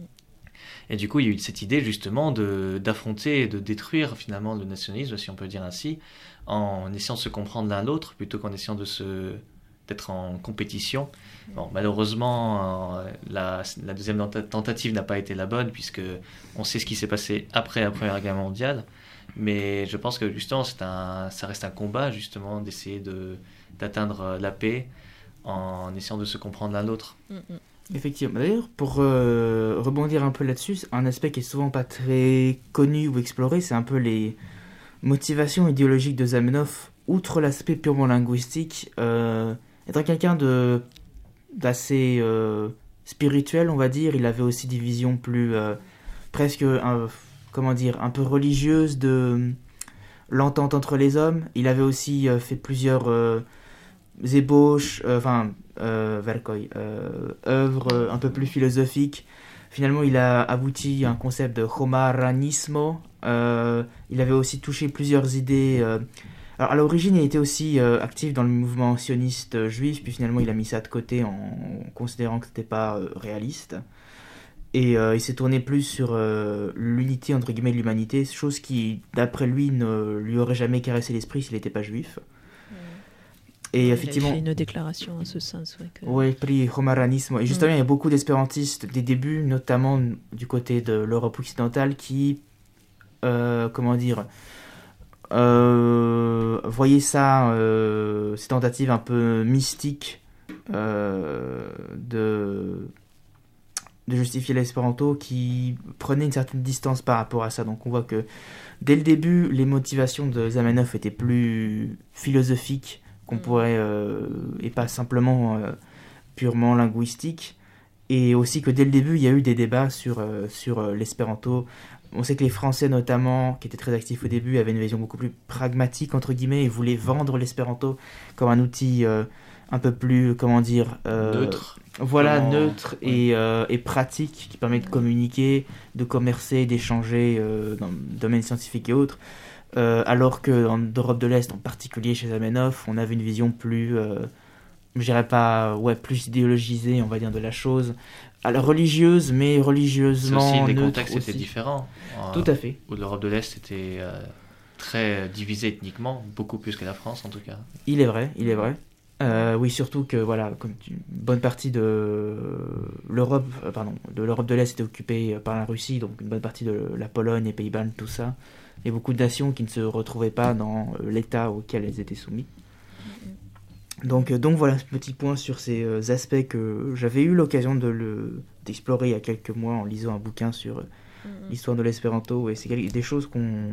Et du coup, il y a eu cette idée justement de, d'affronter et de détruire finalement le nationalisme, si on peut dire ainsi, en essayant de se comprendre l'un l'autre plutôt qu'en essayant de se d'être en compétition. Bon, malheureusement, euh, la, la deuxième tentative n'a pas été la bonne, puisque on sait ce qui s'est passé après la Première Guerre mondiale. Mais je pense que justement, c'est un, ça reste un combat justement d'essayer de, d'atteindre la paix en essayant de se comprendre l'un l'autre. Mm-hmm. Effectivement. D'ailleurs, pour euh, rebondir un peu là-dessus, un aspect qui est souvent pas très connu ou exploré, c'est un peu les motivations idéologiques de Zamenhof, outre l'aspect purement linguistique. Euh, étant quelqu'un de d'assez euh, spirituel, on va dire, il avait aussi des visions plus euh, presque euh, comment dire, un peu religieuses de l'entente entre les hommes. Il avait aussi euh, fait plusieurs euh, ébauches, enfin euh, verkoi, euh, œuvres euh, un peu plus philosophiques. Finalement, il a abouti à un concept de homaranismo. Euh, il avait aussi touché plusieurs idées. Euh, Alors, à l'origine, il était aussi euh, actif dans le mouvement sioniste euh, juif, puis finalement, il a mis ça de côté en, en considérant que c'était pas euh, réaliste. Et euh, il s'est tourné plus sur euh, l'unité, entre guillemets, de l'humanité, chose qui, d'après lui, ne lui aurait jamais caressé l'esprit s'il n'était pas juif. Mmh. Et il effectivement... a fait une déclaration en ce sens. Oui, que... ouais, pris homaranisme. Et justement, mmh. il y a beaucoup d'espérantistes des débuts, notamment du côté de l'Europe occidentale, qui, euh, comment dire... Euh, voyez ça, euh, ces tentatives un peu mystiques euh, de, de justifier l'espéranto qui prenait une certaine distance par rapport à ça. Donc on voit que dès le début, les motivations de Zamenhof étaient plus philosophiques qu'on pourrait, euh, et pas simplement euh, purement linguistiques. Et aussi que dès le début, il y a eu des débats sur, euh, sur euh, l'espéranto. On sait que les Français notamment, qui étaient très actifs au début, avaient une vision beaucoup plus pragmatique, entre guillemets, et voulaient vendre l'espéranto comme un outil euh, un peu plus, comment dire... Euh, neutre. Voilà, Comment... neutre ouais. et, euh, et pratique, qui permet de communiquer, de commercer, d'échanger euh, dans le domaine scientifique et autres. Euh, alors qu'en Europe de l'Est, en particulier chez Zamenhof, on avait une vision plus... Euh, je dirais pas, ouais, plus idéologisée, on va dire, de la chose. Alors religieuse, mais religieusement C'est aussi, les neutre contextes aussi. étaient différents. Euh, Tout à fait. Où l'Europe de l'Est était euh, très divisée ethniquement, beaucoup plus que la France en tout cas. Il est vrai, il est vrai. Euh, oui, surtout que voilà, comme tu- une bonne partie de l'Europe, euh, pardon, de l'Europe de l'Est était occupée par la Russie, donc une bonne partie de la Pologne, les Pays-Bas, tout ça, et beaucoup de nations qui ne se retrouvaient pas dans euh, l'État auquel elles étaient soumises. Donc, euh, donc voilà, ce petit point sur ces euh, aspects que j'avais eu l'occasion de le d'explorer il y a quelques mois en lisant un bouquin sur euh, l'histoire de l'espéranto, et c'est quel- des choses qu'on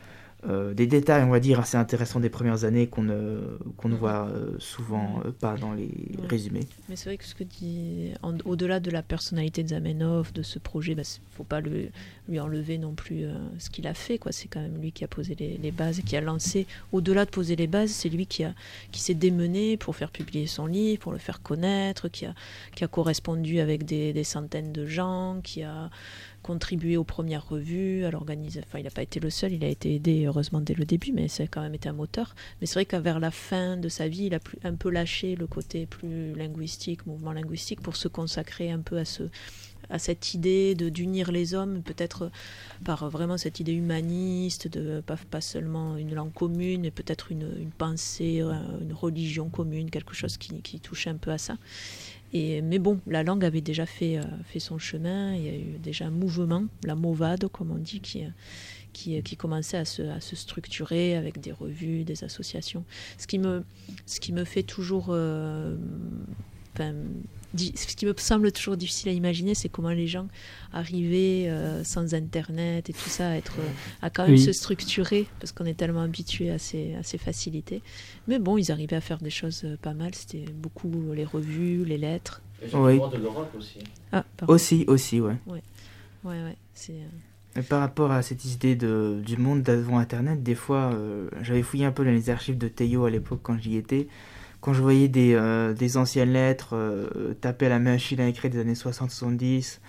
Euh, des détails, on va dire, assez intéressants des premières années qu'on ne, qu'on ne voit euh, souvent euh, pas dans les Ouais. résumés. Mais c'est vrai que ce que dit, en- au-delà de la personnalité de Zamenhof, de ce projet, il bah, ne faut pas le, lui enlever non plus euh, ce qu'il a fait, quoi. C'est quand même lui qui a posé les, les bases et qui a lancé, au-delà de poser les bases, c'est lui qui, a, qui s'est démené pour faire publier son livre, pour le faire connaître, qui a, qui a correspondu avec des, des centaines de gens, qui a contribué aux premières revues, à l'organisation. Enfin, il n'a pas été le seul, il a été aidé heureusement dès le début, mais ça a quand même été un moteur. Mais c'est vrai qu'à vers la fin de sa vie, il a plus, un peu lâché le côté plus linguistique, mouvement linguistique, pour se consacrer un peu à ce à cette idée de d'unir les hommes, peut-être par vraiment cette idée humaniste, de pas, pas seulement une langue commune, mais peut-être une, une pensée, une religion commune, quelque chose qui, qui touche un peu à ça. Et, mais bon, la langue avait déjà fait, euh, fait son chemin, il y a eu déjà un mouvement, la movado comme on dit, qui, qui, qui commençait à se, à se structurer avec des revues, des associations. Ce qui me, ce qui me fait toujours... Euh, enfin, di- ce qui me semble toujours difficile à imaginer, c'est comment les gens arrivaient euh, sans Internet et tout ça, à, être, à quand même Oui. se structurer, parce qu'on est tellement habitué à ces, à ces facilités. Mais bon, ils arrivaient à faire des choses euh, pas mal. C'était beaucoup les revues, les lettres. Et Oui. de l'Europe aussi. Ah, pardon. Aussi, aussi, ouais. Ouais, ouais, c'est... euh, Et par rapport à cette idée de, du monde d'avant Internet, des fois, euh, j'avais fouillé un peu dans les archives de Théo à l'époque quand j'y étais. Quand je voyais des, euh, des anciennes lettres euh, tapées à la machine à écrire des années soixante soixante-dix,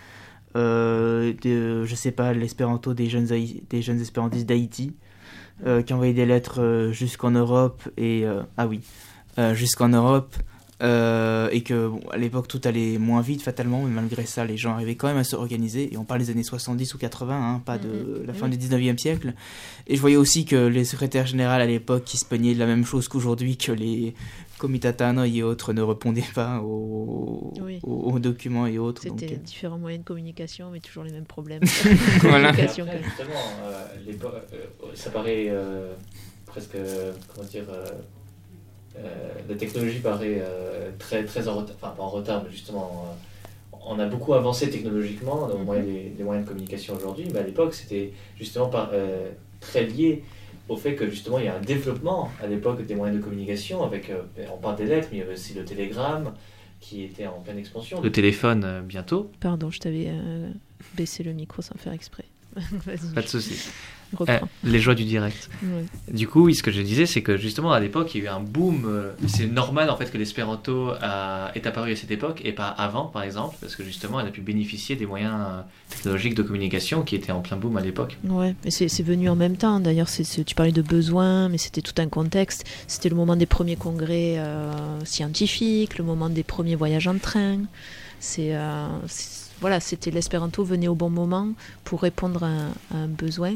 euh, de, je sais pas, l'espéranto des jeunes, Haï- des jeunes espérantistes d'Haïti, euh, qui envoyaient des lettres euh, jusqu'en Europe, et euh, ah oui, euh, jusqu'en Europe, euh, et que bon, à l'époque tout allait moins vite fatalement, mais malgré ça les gens arrivaient quand même à se organiser, et on parle des années soixante-dix ou quatre-vingts, hein, pas de Mhm. la fin Oui. du dix-neuvième siècle. Et je voyais aussi que les secrétaires généraux à l'époque qui se plaignaient de la même chose qu'aujourd'hui, que les comitatano et autres ne répondaient pas aux, Oui. aux, aux documents et autres. C'était donc, euh, différents moyens de communication, mais toujours les mêmes problèmes. Voilà. Communication, Après, quand même. justement, euh, l'épo- euh, ça paraît euh, presque, euh, comment dire, euh, euh, la technologie paraît euh, très, très en retard, enfin pas en retard, mais justement, euh, on a beaucoup avancé technologiquement au moyen des, des moyens de communication aujourd'hui, mais à l'époque c'était justement par, euh, très lié au fait que justement il y a un développement à l'époque des moyens de communication, avec, euh, on parle des lettres, mais il y avait aussi le télégramme qui était en pleine expansion. Le téléphone euh, bientôt. Pardon, je t'avais euh, baissé le micro sans faire exprès. Vas-y, Pas de souci. reprends. Euh, les joies du direct. Ouais. Du coup, oui, ce que je disais, c'est que justement à l'époque, il y a eu un boom. euh, C'est normal en fait que l'espéranto a- est apparu à cette époque et pas avant, par exemple, parce que justement, elle a pu bénéficier des moyens euh, technologiques de communication qui étaient en plein boom à l'époque. Ouais, mais c'est c'est venu en même temps. D'ailleurs, c'est- c'est- tu parlais de besoins, mais c'était tout un contexte. C'était le moment des premiers congrès euh, scientifiques, le moment des premiers voyages en train. C'est euh, c'est- voilà, c'était l'espéranto venait au bon moment pour répondre à un, à un besoin.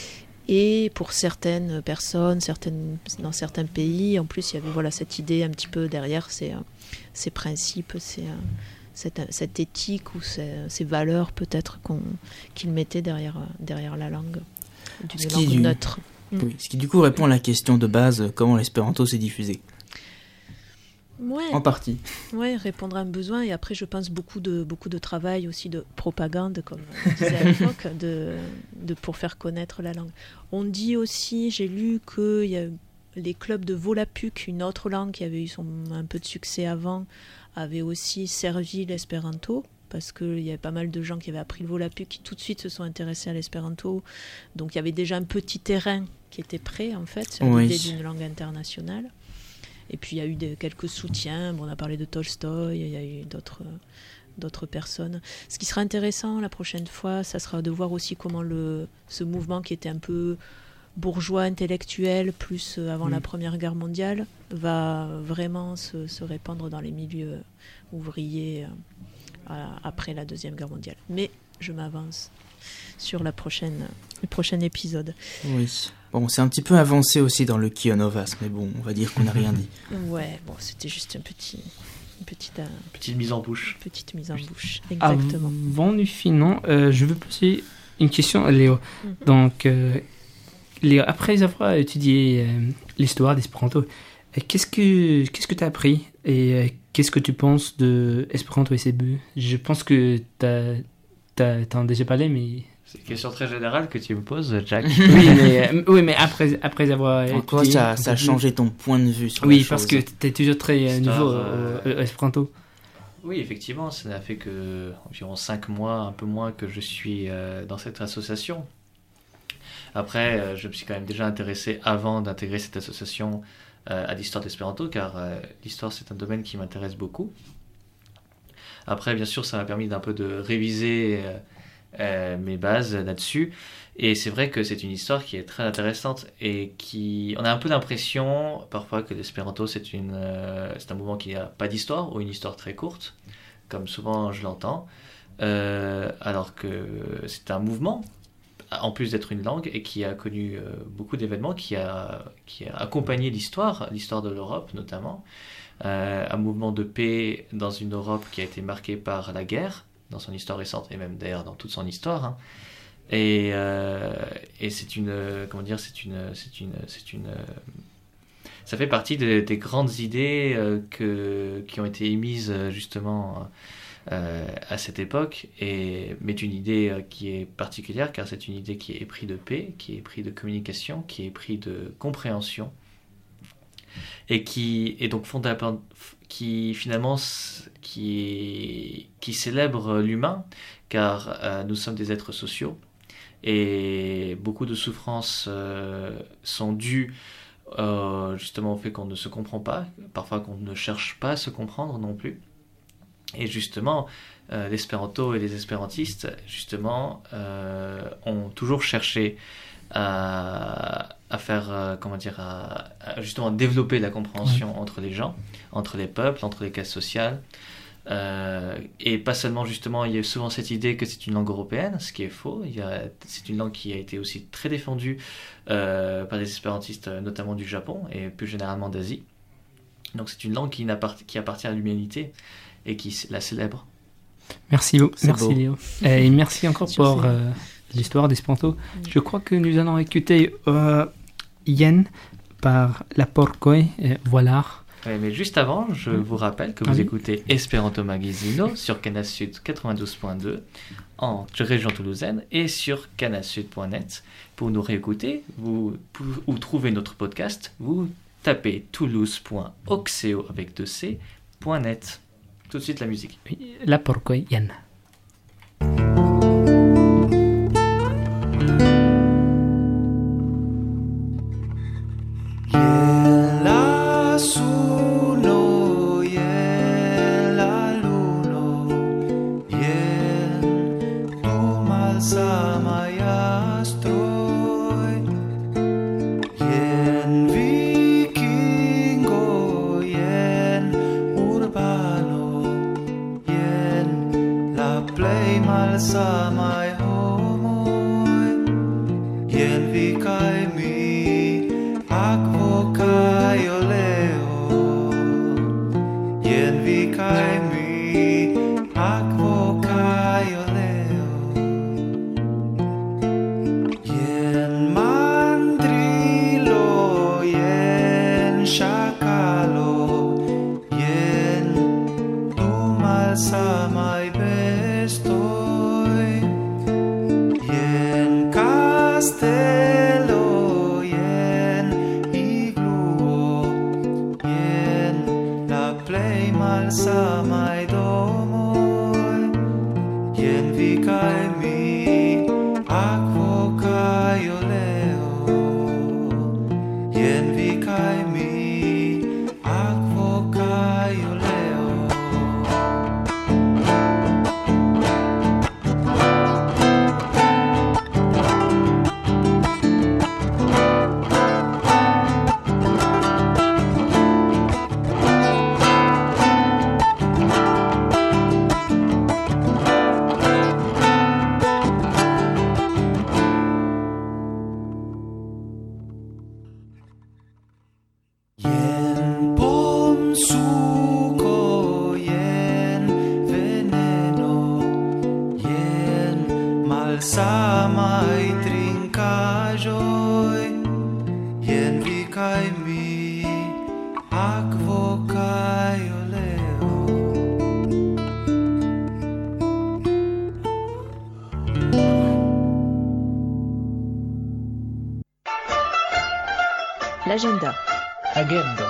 Et pour certaines personnes, certaines, dans certains pays, en plus, il y avait voilà, cette idée un petit peu derrière, ces, euh, ces principes, ces, euh, cette, cette éthique ou ces, ces valeurs peut-être qu'on, qu'ils mettaient derrière, euh, derrière la langue, d'une Ce qui langue du- neutre. Mm. oui. Ce qui du coup répond à la question de base, euh, comment l'espéranto s'est diffusé. Ouais. En partie. Ouais, répondre à un besoin. Et après, je pense beaucoup de, beaucoup de travail aussi de propagande, comme on disait à l'époque, de, de, pour faire connaître la langue. On dit aussi, j'ai lu qu'il y a les clubs de Volapük, une autre langue qui avait eu son, un peu de succès avant, avait aussi servi l'espéranto, parce qu'il y avait pas mal de gens qui avaient appris le Volapük qui tout de suite se sont intéressés à l'espéranto. Donc il y avait déjà un petit terrain qui était prêt, en fait, sur Oui. l'idée d'une langue internationale. Et puis il y a eu des, quelques soutiens. Bon, on a parlé de Tolstoï, il y a eu d'autres, d'autres personnes. Ce qui sera intéressant la prochaine fois, ça sera de voir aussi comment le, ce mouvement qui était un peu bourgeois, intellectuel, plus euh, avant Mm. la Première Guerre mondiale, va vraiment se, se répandre dans les milieux ouvriers euh, à- après la Deuxième Guerre mondiale. Mais je m'avance sur la prochaine, le prochain épisode. Oui. Bon, c'est un petit peu avancé aussi dans le Kionovas, mais bon, on va dire qu'on n'a rien dit. Ouais, bon, c'était juste un petit, une petite, euh, Petite mise en bouche. petite mise en bouche. Ah, Exactement. Avant du finon, euh, je veux poser une question à Léo. Mhm. Donc, euh, Léo, après avoir étudié euh, l'histoire d'Espéranto, euh, qu'est-ce que qu'est-ce que tu as appris et euh, qu'est-ce que tu penses de Espéranto et ses buts? Je pense que tu as déjà parlé, mais C'est une question très générale que tu me poses, Jack. oui, mais euh, oui, mais après après avoir En quoi étudié ça, un ça a peu plus- changé ton point de vue sur la Oui, chose? parce que tu es toujours très euh, Histoire, nouveau euh, au- au Espéranto. Oui, effectivement, ça n'a fait que environ cinq mois, un peu moins, que je suis euh, dans cette association. Après, euh, je me suis quand même déjà intéressé avant d'intégrer cette association euh, à l'histoire d'Espéranto, car euh, l'histoire c'est un domaine qui m'intéresse beaucoup. Après, bien sûr, ça m'a permis d'un peu de réviser euh, euh, mes bases là-dessus. Et c'est vrai que c'est une histoire qui est très intéressante et qui... On a un peu l'impression parfois que l'espéranto c'est une, euh, c'est un mouvement qui n'a pas d'histoire ou une histoire très courte, comme souvent je l'entends, euh, alors que c'est un mouvement, en plus d'être une langue, et qui a connu euh, beaucoup d'événements, qui a, qui a accompagné l'histoire, l'histoire de l'Europe notamment, euh, un mouvement de paix dans une Europe qui a été marquée par la guerre, dans son histoire récente, et même d'ailleurs dans toute son histoire, hein. Et, euh, et c'est une, euh, comment dire, c'est une, c'est une, c'est une, euh, ça fait partie de- des grandes idées euh, que, qui ont été émises euh, justement euh, à cette époque, et, mais une idée euh, qui est particulière car c'est une idée qui est éprise de paix, qui est éprise de communication, qui est éprise de compréhension, et qui est donc fondamental, qui finalement s- qui, qui célèbre l'humain, car euh, nous sommes des êtres sociaux. Et beaucoup de souffrances euh, sont dues euh, justement au fait qu'on ne se comprend pas, parfois qu'on ne cherche pas à se comprendre non plus. Et justement, euh, l'espéranto et les espérantistes, justement, euh, ont toujours cherché à, à faire, euh, comment dire, à, à justement développer la compréhension entre les gens, entre les peuples, entre les classes sociales. Euh, et pas seulement, justement, il y a souvent cette idée que c'est une langue européenne, ce qui est faux. Il y a, c'est une langue qui a été aussi très défendue euh, par les espérantistes, notamment du Japon et plus généralement d'Asie. Donc c'est une langue qui, n'appart- qui appartient à l'humanité et qui s- la célèbre. Merci, Léo. C'est Merci beau. Léo. Et merci encore Sur pour ces- euh, l'histoire d'Espéranto. Je crois que nous allons écouter euh, Yen par La Porcoy, et voilà. Ouais, mais juste avant, je vous rappelle que vous Ah oui. écoutez Esperanto Magazino sur Canal Sud quatre-vingt-douze point deux en région toulousaine et sur canal sud point net. Pour nous réécouter, vous, pour- ou trouver notre podcast, vous tapez toulouse point oxeo avec deux c point net. Tout de suite la musique. La Porcoy, Yen. La suno yen la luno yen tu malsama jastroj yen vikingo yen urbano yen la plej malsamaj homoj yen vi kaj mi akvo kaj oleo jen vi kaj mi akvo kaj oleo jen mandrilo jen ŝakalo malsamaj bestoj. Jen kastelo, jen igluo, jen la plej malsamaj domoj. Jen vi kaj mi, akvo kaj oleo. Jen vi kaj mi, akvo kaj oleo. Jen pomsuko, jen veneno, jen malsamaj trinkaĵoj. Jen vi kaj mi, akvo kaj oleo. L'agenda. Agenda.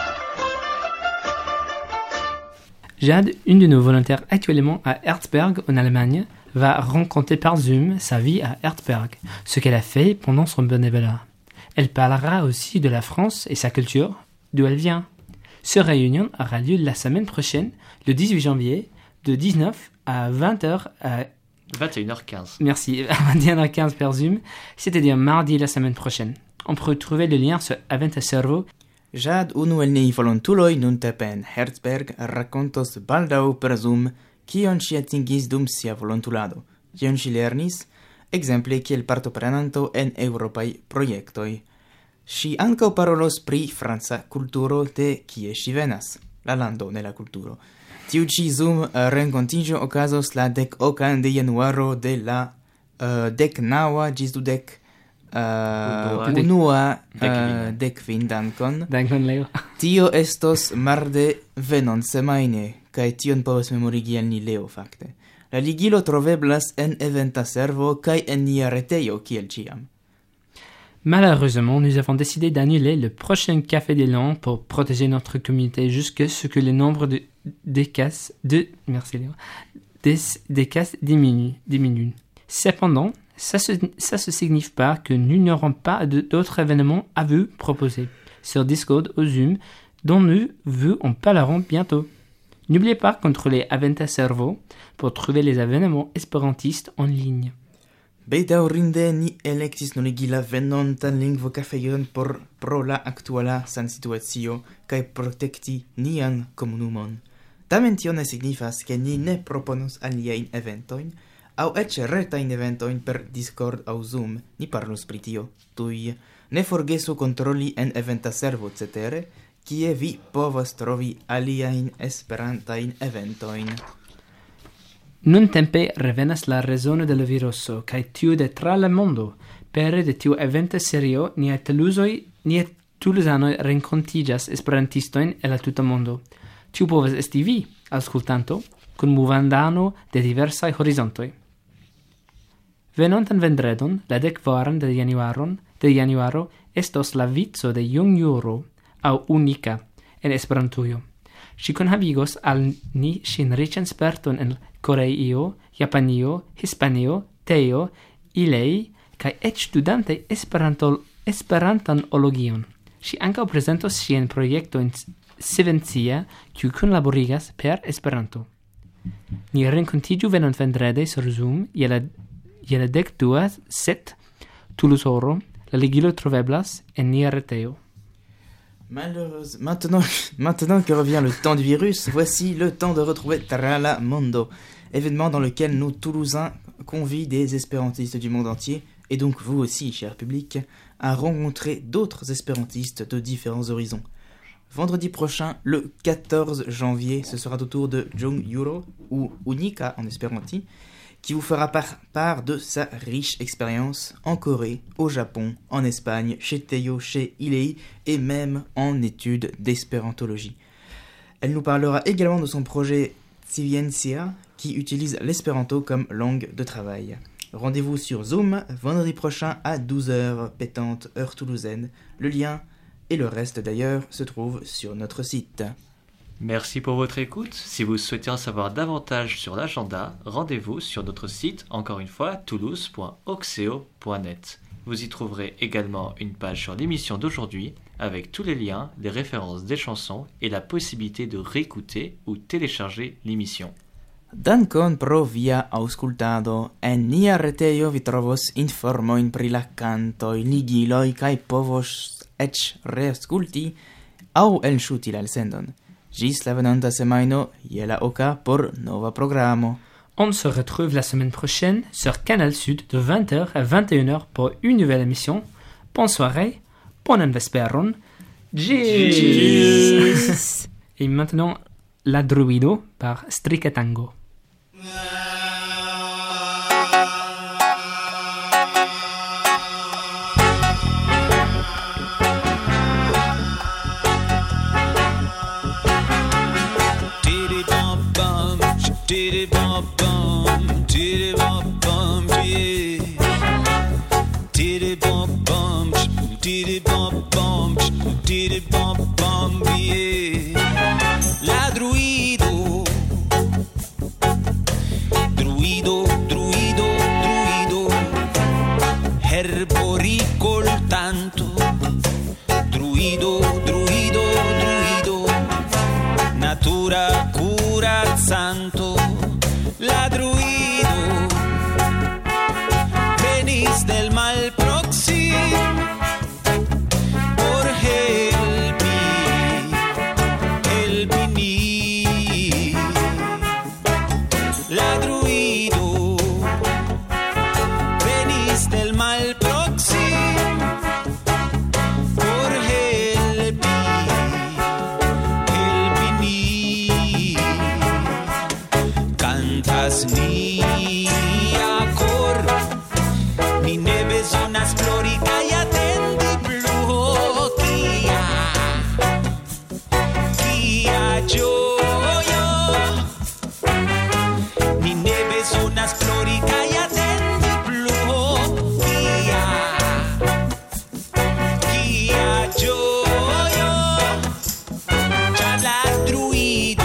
Jade, une de nos volontaires actuellement à Herzberg en Allemagne, va raconter par Zoom sa vie à Herzberg, ce qu'elle a fait pendant son bénévolat. Elle parlera aussi de la France et sa culture, d'où elle vient. Ce réunion aura lieu la semaine prochaine, le dix-huit janvier, de dix-neuf à vingt heures à... vingt et une heures quinze. Merci, à vingt et une heures quinze par Zoom, c'est-à-dire mardi la semaine prochaine. On peut trouver le lien sur Aventa Servo. Jad unu el niaj volontuloj nuntempe en Herzberg rakontos baldaŭ per Zoom kion ŝi atingis dum sia volontulado, kion ŝi lernis, ekzemple kiel partoprenanto en eŭropaj projektoj. Ŝi ankaŭ parolos pri franca kulturo de kie ŝi venas, la lando ne la kulturo. Tiu ĉi Zoom renkontiĝo okazos la dek okan de januaro de la uh, dek naŭa ĝis dudek Uh, Unua. unua Dek uh, kvin. dekvin dankon. Dankon, Leo. Tio estos marde venon semajne, kaj tion povas memorigi al ni Leo fakte. La ligilo troveblas en Eventa Servo kaj en nia retejo kiel ĉiam. Malheureusement, nous avons décidé d'annuler le prochain Café des Langues pour protéger notre communauté jusqu'à ce que le nombre de, des cas de, merci Léo, des, des cas diminue, diminue. Cependant, ça ne ça se signifie pas que nous n'aurons pas de- d'autres événements à vous proposer sur Discord ou Zoom dont nous vous en parlerons bientôt. N'oubliez pas de contrôler Aventa Servo pour trouver les événements espérantistes en ligne. Bedaŭrinde ni elektis nuligi la venontan lingvokafejon por pro la aktuala sansituacio kaj protekti nian komunumon. Tamen tio ne signifas, ke ni ne proponos aliajn eventojn, aŭ eĉ retajn eventojn per Discord aŭ Zoom. Ni parlos pri tio tuj. Ne forgesu kontroli en Eventa Servo cetere, kie vi povas trovi aliajn esperantajn eventojn. Nuntempe revenas la rezono de la viruso, kaj tiu de tra la mondo. Pere de tiu eventa serio, niaj tuluzoj, niaj tuluzanoj renkontiĝas esperantistojn el la tuta mondo. Tiu povas esti vi, aŭskultanto, kun movandano de diversaj horizontoj. Venontan vendredon, la dekkvaran de januaron, de januaro, estos la vico de junjuro aŭ unika en Esperantujo. Ŝi kunhavigos al ni ŝin riĉan sperton en Koreio, Japanio, Hispanio, Teo, Ilei, kaj eĉ studante Esperanto, Esperantanologion. Ŝi ankaŭ prezentos ŝian projektojn Sivencia, kiu kunlaborigas per Esperanto. Ni renkontiĝu venontvendrede sur Zoom je la, je la dek dua set Toulouse-oro. La ligilo troveblas en nia retejo. Malheureuse. Maintenant, maintenant que revient le temps du virus, voici le temps de retrouver Trala Mondo, événement dans lequel nous, Toulousains, convient des espérantistes du monde entier, et donc vous aussi, cher public, à rencontrer d'autres espérantistes de différents horizons. Vendredi prochain, le quatorze janvier, ce sera au tour de Jung Yuro, ou Unika en espéranti, qui vous fera par- part de sa riche expérience en Corée, au Japon, en Espagne, chez Teo, chez Ilei, et même en études d'espérantologie. Elle nous parlera également de son projet Ciencia qui utilise l'espéranto comme langue de travail. Rendez-vous sur Zoom vendredi prochain à douze heures pétante heure toulousaine. Le lien et le reste d'ailleurs se trouvent sur notre site. Merci pour votre écoute. Si vous souhaitez en savoir davantage sur l'agenda, rendez-vous sur notre site, encore une fois, toulouse point oxeo point net. Vous y trouverez également une page sur l'émission d'aujourd'hui avec tous les liens, les références des chansons et la possibilité de réécouter ou télécharger l'émission. Dankon pro via aŭskultado. En nia retejo vi trovos informojn pri la kantoj, ligiloj kaj povos eĉ reaŭskulti aŭ elŝuti la elsendon. Ĝis la venonta semajno je la oka por nova programo. On se retrouve la semaine prochaine sur Canal Sud de vingt heures à vingt et une heures pour une nouvelle émission. Bonne soirée, bonne vesperon. Cheers. Et maintenant, La Druido par Stricatango. Diddy bum bum, diddy bum bum, yeah. Diddy bum bum, diddy bum bum, diddy bum bum, yeah. La druido, druido, druido, druido, herboricol tanto. Druido, druido, druido, natura cura santo. La druido, venís del mal próximo por helpi, helpini. La druido, venís del mal próximo por helpi, helpini. Cantas ni a cor, ni neve zonas florica y atendi bloquea. Kia yo, yo, ni neve zonas florica y atendi bloquea. Kia yo, yo, ya la druido.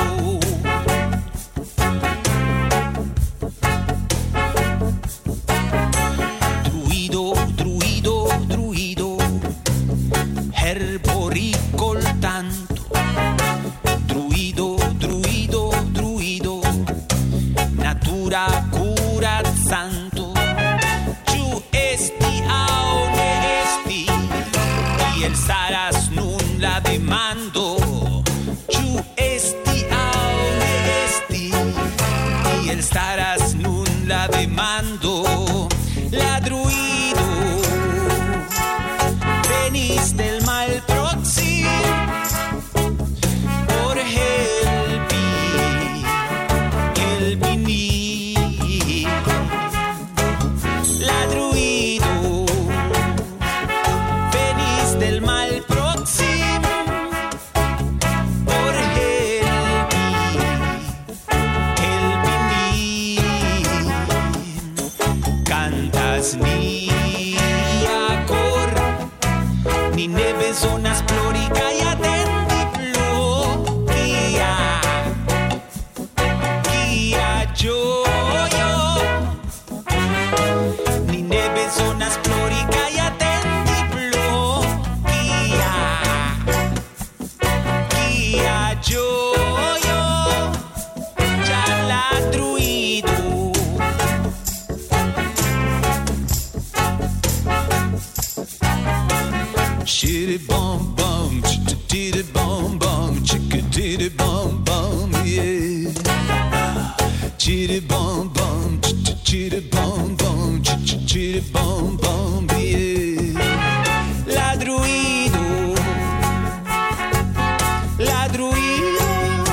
Herboricol tanto, druido, druido, druido, natura cura santo. Ciu esti aune esti, y el saras nun la demando. Ciu esti aune esti, y el saras nun la demando. La druido, venís del mal próximo por helpi, helpini. La druido, venís del mal próximo por helpi, helpini. Cantas ni a cor, ni neve zonas florica y atendi bloquea. Kia yo, yo, ni neve zonas florica y atendi bloquea. Kia yo, yo, ya la druido. Shitty bum bum, chitty bum bum, chicka diddy bum bum, yeah. Chitty bum bum, chitty bum bum, chitty bum bum, yeah. La druido, la druido,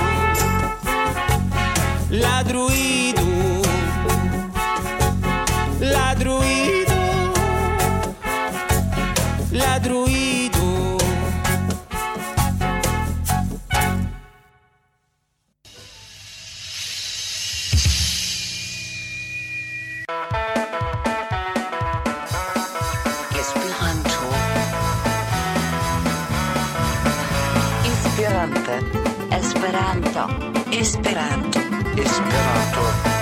la druido, la druido, la druido. Esperanto. Esperanto. Esperanto.